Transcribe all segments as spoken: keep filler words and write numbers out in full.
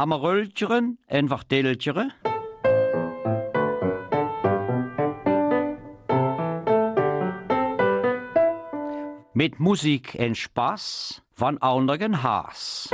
Amarultjeren en verteltjeren. Met muziek en Spaß van anderen Haas.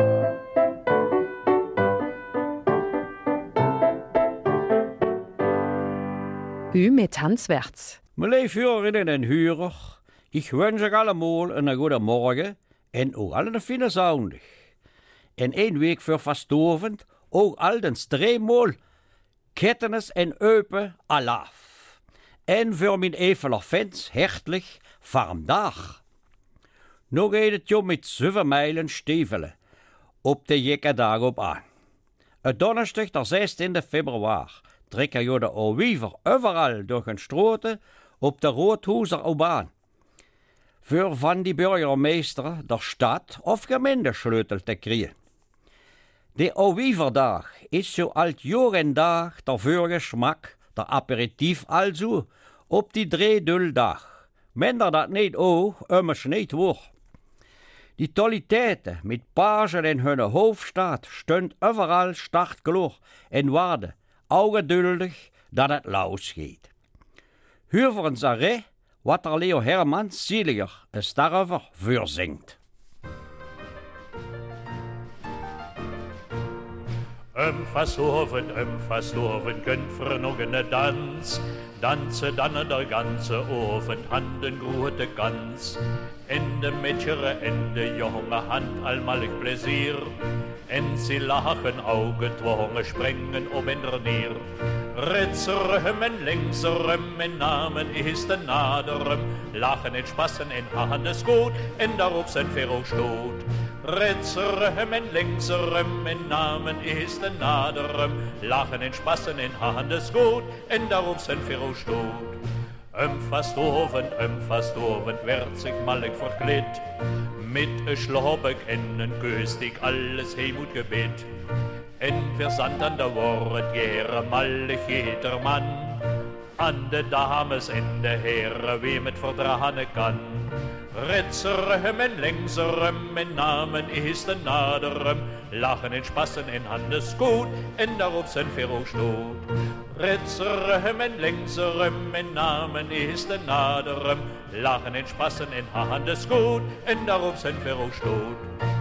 U met Hans Werts. Mijn lieve hurinnen en hurer, ik wens je allemaal een goede morgen en ook alle een fijne zondag. En één week voor vastovend, ook al den streemol, kettenis en eupen alaf. En voor mijn eveler fans hertelijk warm dag. Nog gaat het jo met zeven mijlen stevelen op de jekke dag op aan. Het donderdag de zestiende februari trekken jo de alweer overal door een strote op de Roodhuizer Obaan. Voor van die burgemeester der stad of gemeentesleutel te krijgen. De Alweerdag is zo alt jorendag der voorgesmak, der aperitief also, op die drieduldag. Minder dat niet ook, immers niet wordt. Die toliteiten met pagen in hun hoofdstad stond overal startkloor en waarde, ongeduldig dat het losgeet. Huiveren ze wat er Leo Hermans zieliger een starver voorzingt. Um Fastovend, um Fastovend, kunt vernogene dans. Dansen dan der ganze Oven, handen grote kans. En de metjere en de jonge hand almalig plezier. En ze lachen, augen twongen, springen op en neer. Ritserum en linkserum, en namen is de naderum. Lachen en spassen en handen goed, en daarop zijn vero stoot. Ritserum en linkserum, en namen is de naderum. Lachen en spassen en handen goed, en daarop zijn vero stoot. Um Fastovend, um Fastovend werd zich mallig verkleed. Met een slobbeck en een keus die alles heen moet gebed. En verzand aan de woord, jere mallig jeter man. Aan de dames en de heren, wie met verdragen kan. Ritserum en linkserum, en namen is de naderum. Lachen en spassen en handen goed, en daarop zijn vero stoot. Ritserum en linkserum, en namen is de naderum. Lachen en spassen en handen goed, en daarop zijn vero stoot.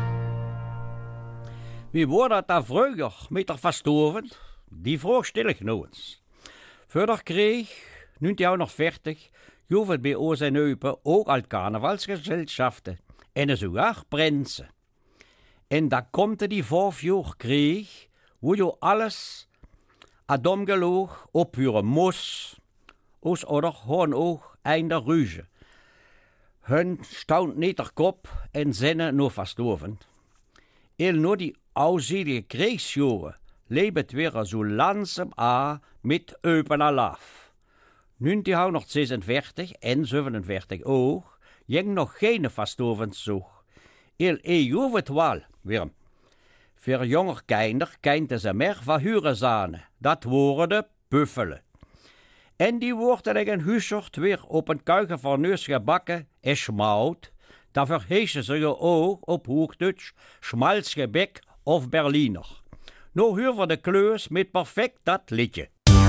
Wie wordt dat daar vroeger met der vastovend? Die vroeg stillig nog eens. Verder kreeg, nu jou nog veertig, jovet bij ons en eupen ook al carnavalsgezelschaften en sogar prinsen. En daar komt die vijf jaar kreeg, wo je alles adom geloog ophuren moest, os oder hoorn ook einde ruge. Hun staunt niet der kop en zinnen no vastovend. El nur die auszielige krijgsjaren lebt weer zo langzaam aan met eupen alaf. negentienhonderdzesenveertig en zevenenveertig ook, ging nog geen vastovendzoek. El e jovet wel, weer. Voor jonger kinder kenten ze meer van huurenzane, dat worden de buffelen. En die worden tegen huisort weer op een kuigen van neus gebakken en schmout. Daarvoor heesten ze je ook op Hoogduits schmalzgebek of Berliner. Nou huren de kleus met perfect dat liedje.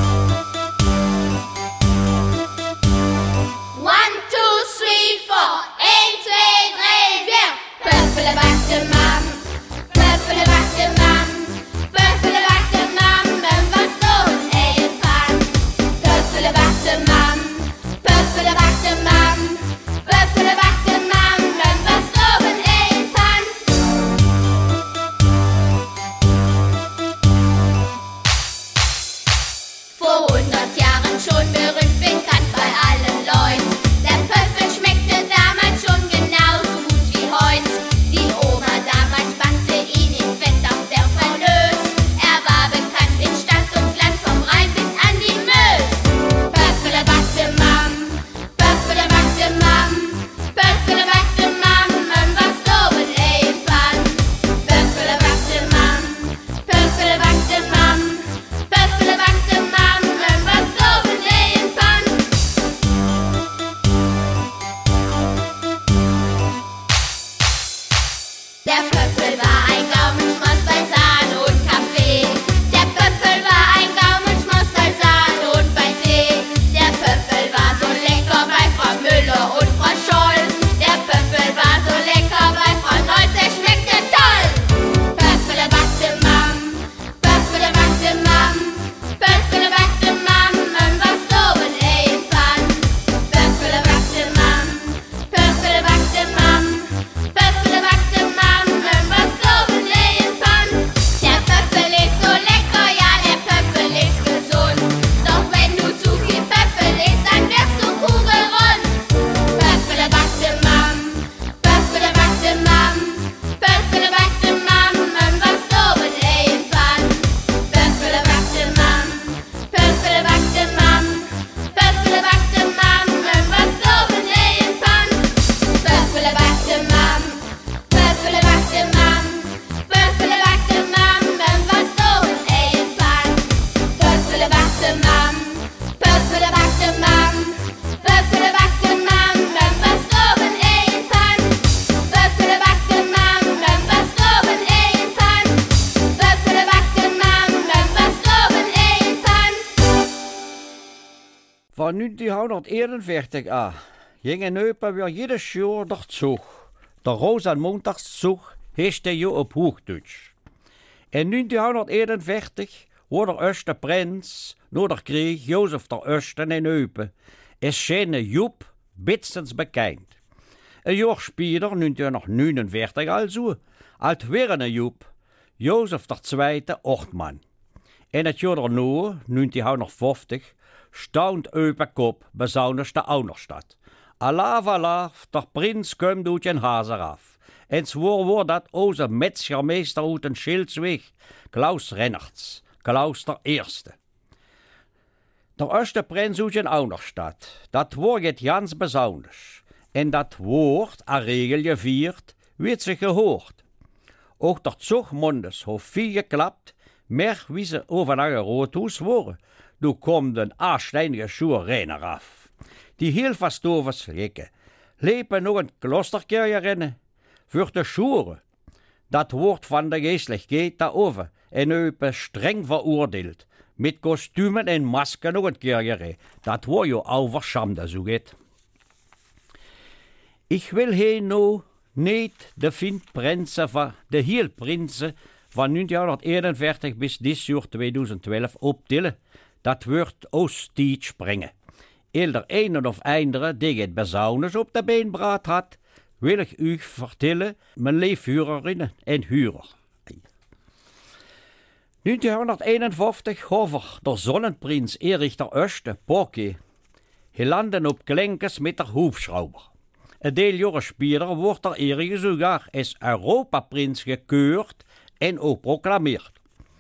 One, two, three, four. één, twee, drie, vier. Buffelen bak de man. Buffelen bak de man. Buffelen bak de man. Men was toen een pan. Buffelen bak de man. Buffelen bak de man. Buffelen bak de man. Men was toen een pan. negentienhonderdeenenveertig aan gingen neupen weer jede jaar door het zoog. De Rosenmontagszug heette je op Hoogduits. In negentienhonderdeenenveertig wordt de eerste prins door de kreeg Jozef de Eerste in Eupen. Is zijn Joep bitstens bekend. Een jaar spierder, negentienhonderdnegenenveertig also, als weer een Joep, Jozef de Tweede Ochtman. In het jaar daarna, negentienhonderdvijftig, stond Eupen kop bezuinigd de Ouderstad. Alaaf, alaaf, de prins komt uit zijn hazer af. En zwoer wordt dat onze metschermeester uit een Schildsweg, Klaus Rennerts, Klaus de Eerste. De eerste prins uit zijn Ouderstad, dat wordt het Jans bezuinigd. En dat woord, a regel gevierd, werd zich gehoord. Ook dat zogmondes hoe veel geklapt, meer wie ze over naar een roodhoes worden. Toen kwam de aanstijnige schuur renner af. Die heel verstoven slikken, lepen nog een klosterkerje rennen. Voor de schuren. Dat woord van de geestelijkheid daarover en Eupen streng veroordeeld. Met kostumen en masken nog een keer. Dat wordt je overschamde, zo gaat. Ik wil hier nou niet de vind prinsen van de heel prinsen van negentienhonderdeenenveertig bis dit jaar tweeduizend twaalf optillen. Dat wordt oostiet springen. Eerder een of andere die het bezuinigd op de beenbraad had, wil ik u vertellen, mijn leefhuurerinnen en huurder. negentienhonderdeenenvijftig hover de zonneprins Erich de Eerste Porke. Hij landde op Klenkes met de hoefschrauber. Een deel jaren spierder wordt er Erich sogar als Europaprins gekeurd en ook proclameerd.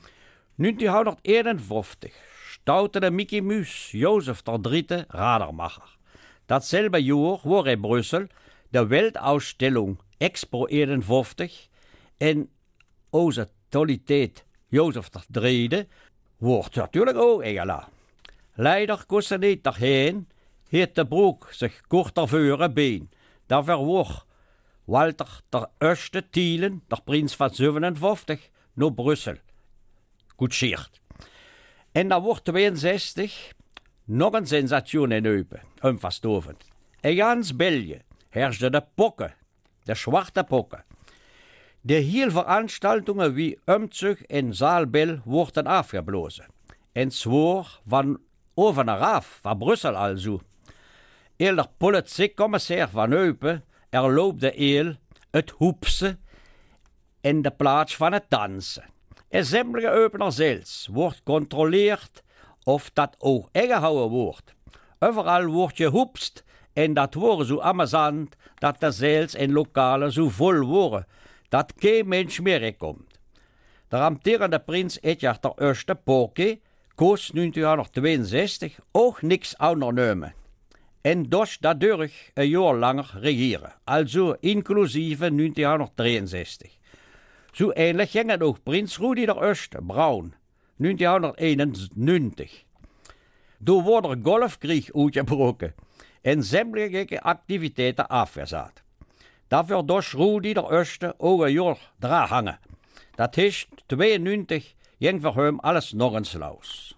negentienhonderdeenenvijftig stoutte de Mickey Mus Jozef de Dritte Radermacher. Datzelfde jaar wordt in Brussel de Weltausstellung Expo eenenvijftig en onze toliteit Jozef de Dritte wordt natuurlijk ook ingelaten. Leider kon ze niet daarheen, heeft de broek zich korter veuren been. Daarvoor wordt Walter de Eerste Thielen, de prins van zevenenvijftig, naar Brussel koetseerd. En dan wordt tweeënzestig nog een sensatie in Eupen, onverstovend. In gans België heerschte de pokken, de zwarte pokken. De hele veranstaltingen wie Umzug en Zaalbel worden afgeblazen. En zwoer van over naar af, van Brussel also. Eel de politiecommissar van Eupen erloopte eel het hoepsen en de plaats van het dansen. En sämtlige Eupener zelfs wordt controleerd of dat ook ingehouden wordt. Overal wordt gehoepst en dat wordt zo amusant dat de zelfs en lokalen zo vol worden dat geen mens meer komt. De amterende prins Edward de Eerste Porke koos negentienhonderdtweeënzestig ook niks ondernemen. En dus dadurch een jaar langer regeren, also inclusieve negentienhonderddrieënzestig. Zo ähnlich ging het ook prins Rudi de Eerste Braun, negentienhonderdeenennegentig. Toen wordt er golfkrieg uitgebroken en sämtliche activiteiten afgezet. Daarvoor dus Rudi de Eerste ook een jaar dra hangen. Dat is tweeënnegentig ging voor hem alles nog eens los.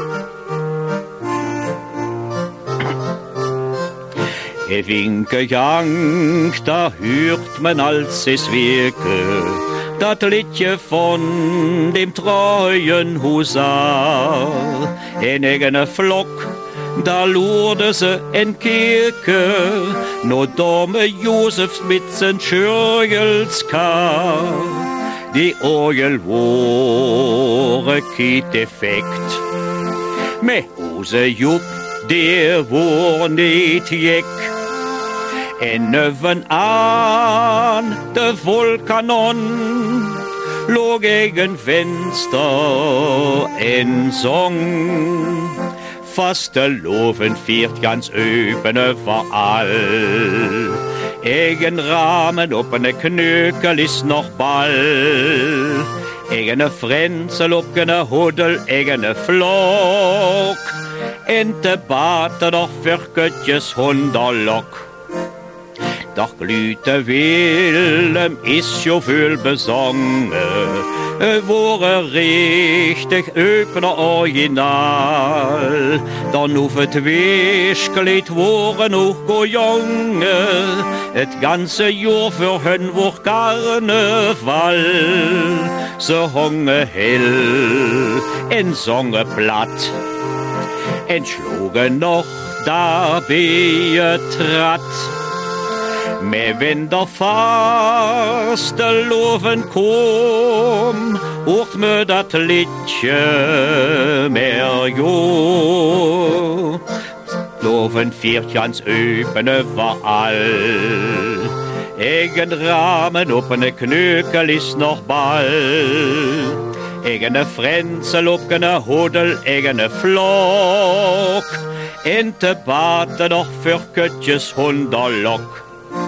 Een winkelgang, daar hört man als es wirke. Dat liedje van dem treuen Husar. En eigene Flock, da loerde ze en kirke, no domme Josefs mit zijn Schürgelskar. Die Orgel wore kiet effekt. Me onze Joep, der wor niet jek. En nevenaan de volkanon log gegen Fenster en zong. Vaste loven viert ganz Eupen overal. Eigen ramen op een kneukel is nog bal. Eigene frensel op een hoedel, eigene vlok. En te baten nog voor kutjes honderlok. Doch Glüte Willem ist jo veel bezongen, woren richtig öpener original. Dan hoef het weeskleed woren ook go jongen, het ganze jaar voor hun wordt carnaval. Ze hongen hel en zongen plat en sloegen nog daarbij het trad. Maar wenn der vaste loven kom, hoort me dat liedje meer jo. Loven viertjans öpene overal. Egen ramen op een kneukel is nog bal. Egen frensel op een hodel, egen vlok. En te baten nog voor kutjes honderlok.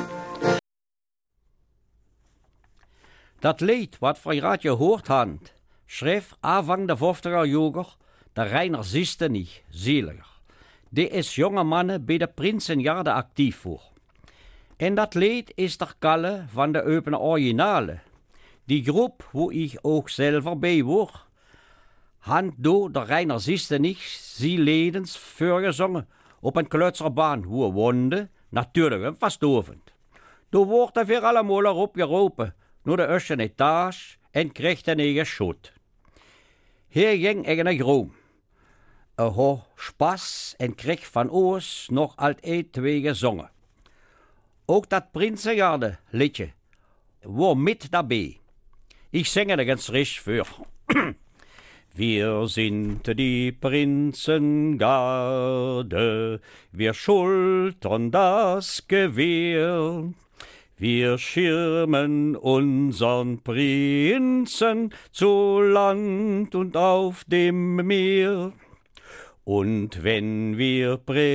Dat lied wat van raad je hoort hand, schreef aanvang de vijftiger jaren de Reiner Sistenich, zieliger. Die is jonge mannen bij de Prinsenjarde actief voor. En dat lied is de kalle van de opene originale. Die groep waar ik ook zelf bij word, hand door de Reiner Sistenich zie ledens voorgezongen op een kleuterbaan hoe we woonden, natuurlijk een vastovend. Toen wordt er weer allemaal erop geroepen, naar de eerste etage en kreeg een eigen schot. Hier ging ik een groom. Een ho spas en kreeg van ons nog altijd twee gezongen. Ook dat Prinsenjarde liedje, waar met daarbij. Ik zing er eens risch voor. Wir sind die Prinzengarde, wir schultern das Gewehr. Wir schirmen unseren Prinzen zu Land und auf dem Meer. Und wenn wir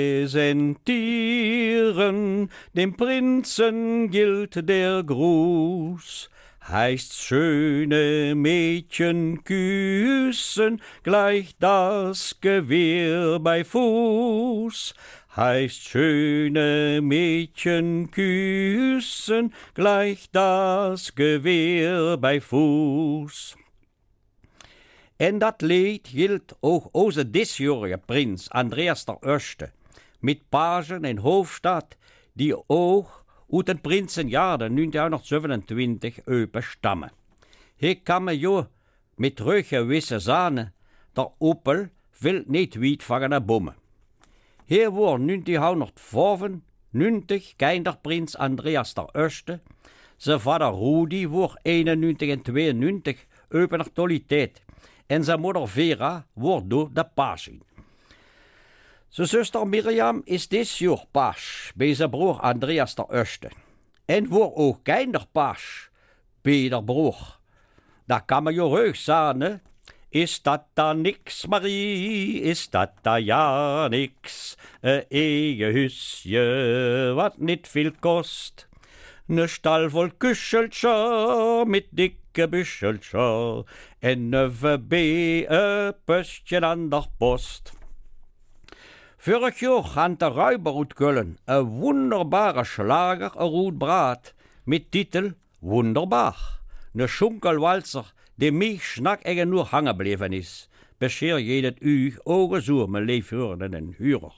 präsentieren, dem Prinzen gilt der Gruß. Heißt schöne Mädchen küssen, gleich das Gewehr bei Fuß. Heißt schöne Mädchen küssen, gleich das Gewehr bei Fuß. En dat lied gilt ook onze disjorige prins Andreas der Eerste, met pagen en hoofdstad, die ook uit den Prinsenjarde negentienhonderdzevenentwintig open stammen. Hier kan me jo met teruggewisse zane, der Opel wil niet wiet vangen naar bommen. Hier wordt negentienhonderdvijfennegentig kinderprins Andreas der Eerste, zijn vader Rudi wordt eenennegentig en tweeënnegentig open actualiteit en zijn moeder Vera wordt door de pagin. Zijn zuster Miriam is dit jaar paas bij zijn broer Andreas der Eerste en wordt ook kinderpaas bij de broer. Daar kan me je heug zeggen. Is dat dan niks, Marie, is dat dan ja niks? Een eigen huisje wat niet veel kost. Een stal vol kuscheltje met dikke buscheltje. En een bij een postje aan de post. Vorig jaar had de Ruiber uit Köln een wonderbare slager uit Braat met titel Wunderbar. Een schunkelwalzer die mij snak en nur hangen bleven is. Bescheer je het u, ogen zo, mijn leefhörenden en hurer.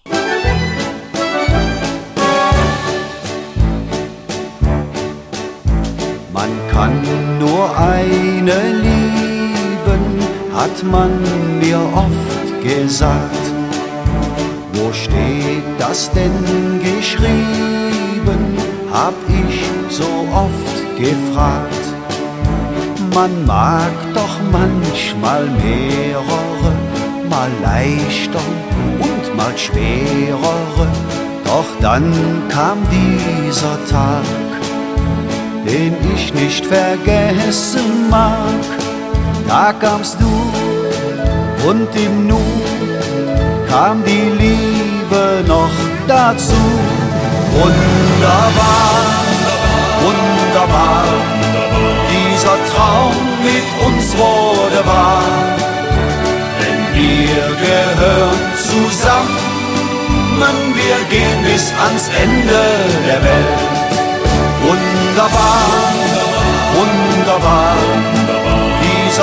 Man kann nur eine lieben, hat man mir oft gesagt. Wo steht das denn geschrieben, hab ich so oft gefragt. Man mag doch manchmal mehrere, mal leichter und mal schwerere. Doch dann kam dieser Tag, den ich nicht vergessen mag. Da kamst du und im Nu kam die Liebe noch dazu. Wunderbar, wunderbar, dieser Traum mit uns wurde wahr. Denn wir gehören zusammen, wir gehen bis ans Ende der Welt.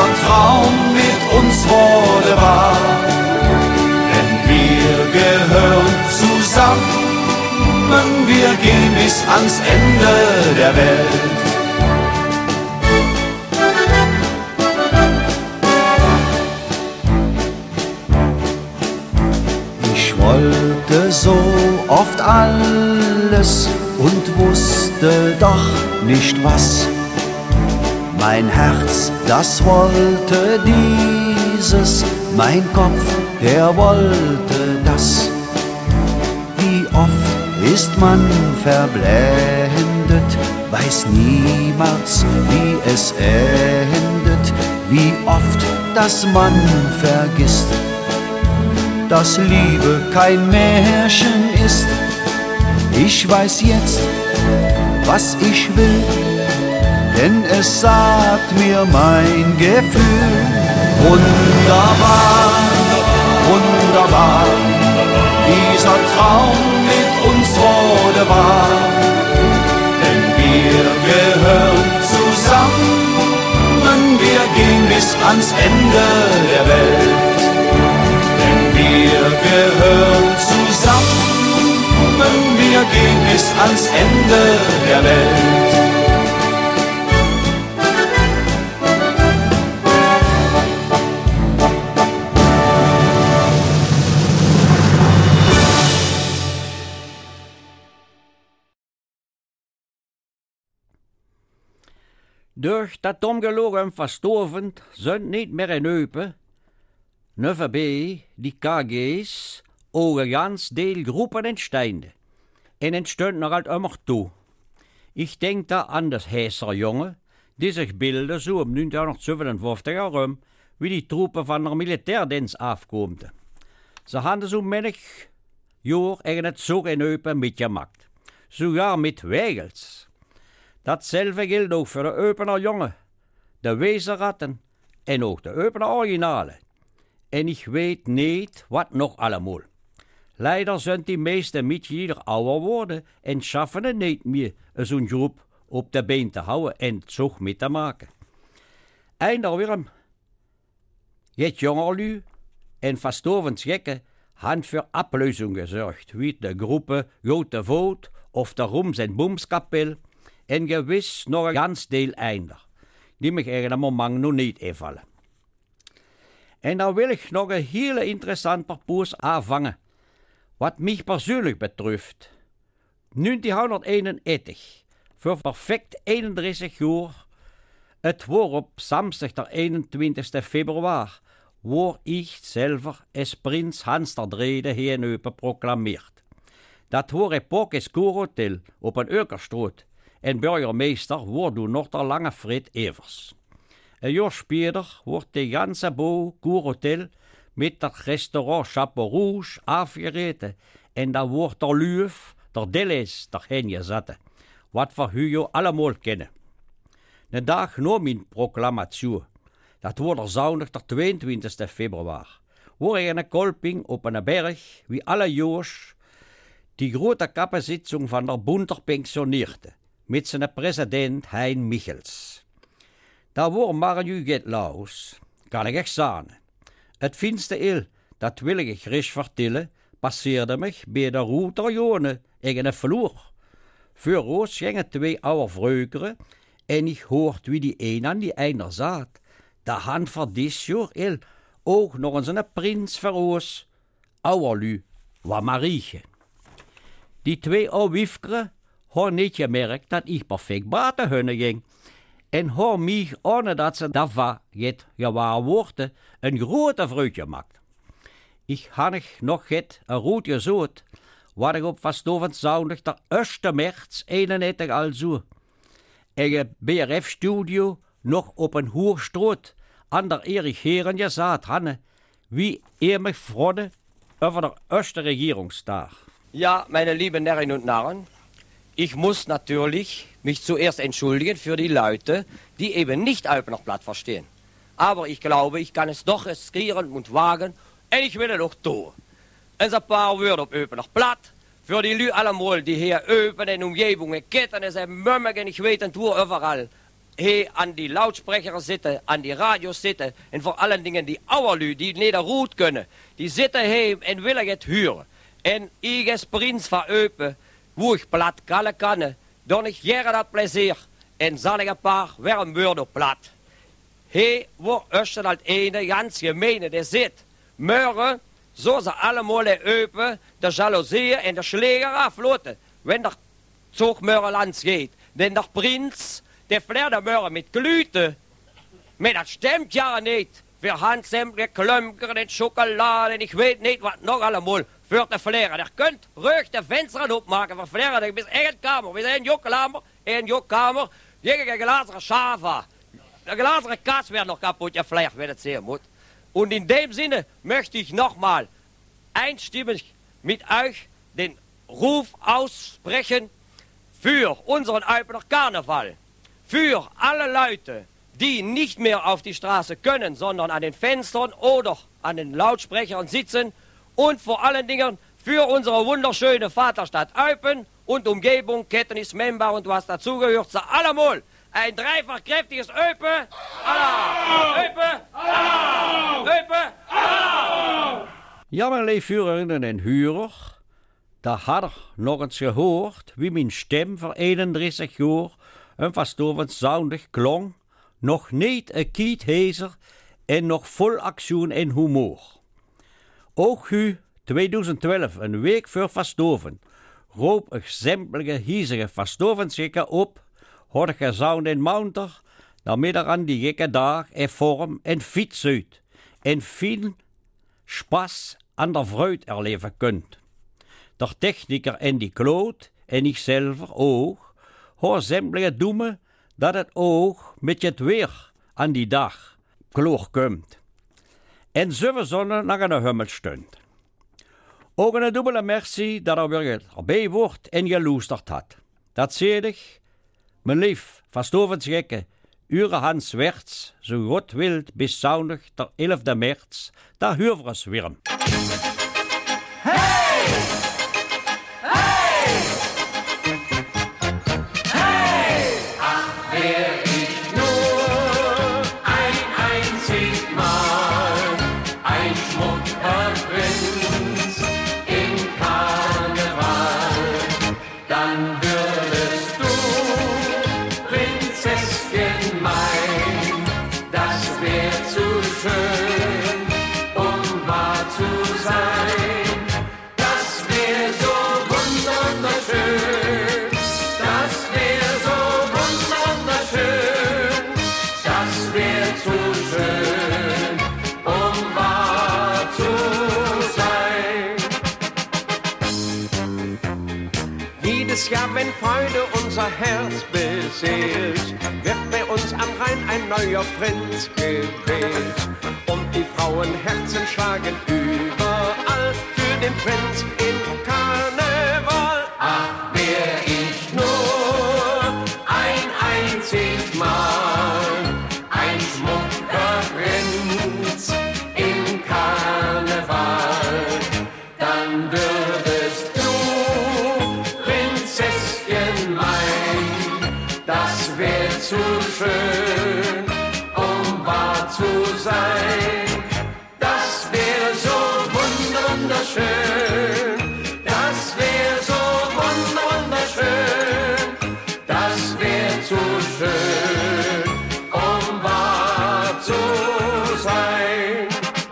dieser Traum mit uns wurde wahr. Denn wir gehören zusammen, wir gehen bis ans Ende der Welt. Ich wollte so oft alles und wusste doch nicht was. Mein Herz, das wollte dieses, mein Kopf, der wollte das. Wie oft ist man verblendet, weiß niemals, wie es endet. Wie oft, dass man vergisst, dass Liebe kein Märchen ist. Ich weiß jetzt, was ich will, denn es sagt mir mein Gefühl. Wunderbar, wunderbar, dieser Traum mit uns wurde wahr. Denn wir gehören zusammen, wir gehen bis ans Ende der Welt. Denn wir gehören zusammen, wir gehen bis ans Ende der Welt. Durch dat omgelogen verstorvend zijn niet meer in Eupen. Nu voorbij die K G's ook een ganz deel groepen entstanden. En entstond nog altijd immer toe. Ik denk da an das Häser jongen, die zich beelden zo om negentien herum, wie die troepen van de militairdienst afkomen. Ze hadden zo menig jaar eigen het zo in Eupen mitgemaakt. Sogar mit Wägels. Datzelfde geldt ook voor de Eupener jongen, de Wezenratten en ook de Eupener originalen. En ik weet niet wat nog allemaal. Leider zijn die meeste mitglieder ouder worden en schaffen het niet meer zo'n groep op de been te houden en het zog mee te maken. Einderwirm, het jongerlu en verstorvend gekken han voor ablösung gezorgd, wie de groepen Grote Voet of de Rums- en Boomskapel. En gewiss nog een ganz deel einder, die mich eigenlijk moment nog niet invallen. En dan wil ik nog een hele interessant parcours aanvangen, wat mich persoonlijk betreft. negentienhonderdeenendertig, voor perfect eenendertig jaar, het was op Samstag der eenentwintigste februari, waar ik zelf als prins Hans der Drede hier in Eupen proclameerd. Dat was een Pokes Kurhotel op een Eukerstraat. En burgemeester wordt toen nog de lange Fred Evers. Een jaar later wordt de ganze bouw Kurhotel met het restaurant Chapeau Rouge afgereten en dan wordt er Luuf, der Delles, der heen gezet, wat we u allemaal kennen. De dag na mijn proclamatie, dat wordt er zondag der tweeëntwintigste februari, wordt er een kolping op een berg, wie alle jaren die grote kappenzitzing van der Bund der Pensioneerden. Met zijn president Hein Michels. Daar wordt maar nu get laus, kan ik echt zeggen. Het finste il, dat wil ik graag vertellen, passeerde mij bij de Router Jone in een vloer. Voor ons gingen twee oude vreukeren en ik hoort wie die een aan die einder zat. De hand voor dit jaar il, ook nog eens een prins voor ons, ouderlu, wat Marietje. Die twee oude wiefkeren had niet gemerkt dat ik perfect baten hunne ging. En had mij, ohne dat ze daarvan het gewaar worden, een grote vreugde maakt. Ik had nog het een roodje zoet, wat ik op verstovend zondag de eerste maart eenendertig al zo. En het B R F-studio nog op een hoerstraat aan der Erich Heren gezet hadden, wie er mich freute over de eerste regierungsdag. Ja, meine lieben Herren und Narren, ich muss natürlich mich zuerst entschuldigen für die Leute, die eben nicht Alpener Platt verstehen. Aber ich glaube, ich kann es doch riskieren und wagen, und ich will es auch tun. En een paar woorden op Eupener Platt, für die Lü allemaal die hier Eupen en Umgebungen kennen, en zijn mummigen, ich weet het hoe overal. he an die Lautsprecher zitten, an die radio zitten en voor allen dingen die ouderlui, die niet goed kunnen, die zitten he en willen het huren. En ik is prins van Eupen, hoe ik plat kallen kan, dan ik jaren dat plezier en zal ik een paar wermwoorden plat. He wordt eerst al het ene ganz gemene, der zit. Morgen, zo ze allemaal in Eupen, de jaloezieën en de schläger afloten, wenn der Zug morgen lands geht. Denn der Prinz, der flair der morgen mit Glüte, maar dat stemt ja niet. Wir haben sämtliche Klömker en Schokolade en ik weet niet wat nog allemaal voor te flairen. Er kunt ruhig de vensteren opmaken voor flairen. Bis één kamer, we zijn een jokkamer, een jokkamer, jegige glazere Schafa. De glazere Kass wird noch kaputt geflaird, wenn es sehen muss. Und in dem Sinne möchte ich nochmal einstimmig mit euch den Ruf aussprechen für unseren Eupener Karneval, für alle Leute, die nicht mehr auf die Straße können, sondern an den Fenstern oder an den Lautsprechern sitzen und vor allen Dingen für unsere wunderschöne Vaterstadt Eupen und Umgebung, Kettenis, Memba und was dazugehört, zu allemal ein dreifach kräftiges Eupen, Allah! Eupen, Allah! Eupen, Allah! Ja, mijn leefvuurenden en huurder, daar had er nog eens gehoord wie mijn stem voor eenendertig jaar een verstorven soundig klonk, nog niet een kiethezer en nog vol actie en humor. Ook u, twintig twaalf, een week voor verstorven, roep ik sämtliche hiezige verstorvenschikken op, hoorde gezound en mounter, daarmee er aan die gekke dag en vorm en fiets uit, en veel Spaß an der Freude erleben kunt. Der Techniker en die Kloot, en ik zelf ook, hoor sämtliche doemen dat het ook met het weer aan die dag kloor komt. En zeven zonnen naar een hummel stond. Ook een dubbele merci dat er weer erbij wordt en geloesterd had. Dat zeg ik, mijn lief, verstorvensgekke, Ure Hans Werts, zo God wilt, bis zondag der elfde maart, daar huurvers weer. Hey! Hey! Hey! Ach, wär ich nur ein einzig Mal ein Schmuckerprinz im Karneval, dann würdest du, Prinzesschen mein, das wär zu schön, um wahr zu sein. Das wär so wunderschön, das wär so wunderschön, das wär zu schön, um wahr zu sein. Jedes Jahr, wenn Freude unser Herz beseelt, wird bei uns am Rhein ein neuer Prinz gewählt. Und die Frauenherzen schlagen überall für den Prinz im Karneval. Ach, wär ich nur ein einzig Mal ein Schmuckerprinz im Karneval, dann würdest du, Prinzesschen mein, das wär zu schön, um wahr zu sein. Das wär so wunderschön, das wär so wunderschön, das wär zu schön, um wahr zu sein.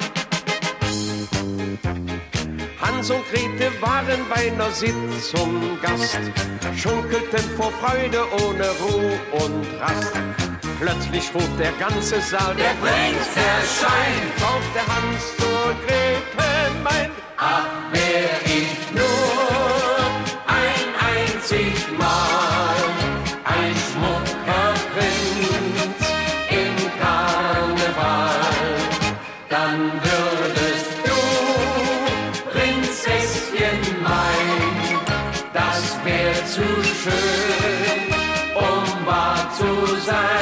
Hans und Grete waren bei einer Sitzung Gast, schunkelten vor Freude ohne Ruhe und Rast. Plötzlich ruft der ganze Saal, der Prinz erscheint, auf der Hans zur Grete meint. Ach, wär ich nur ein einzig Mal ein Schmuckerprinz im Karneval, dann würdest du, Prinzesschen mein, das wär zu schön, um wahr zu sein.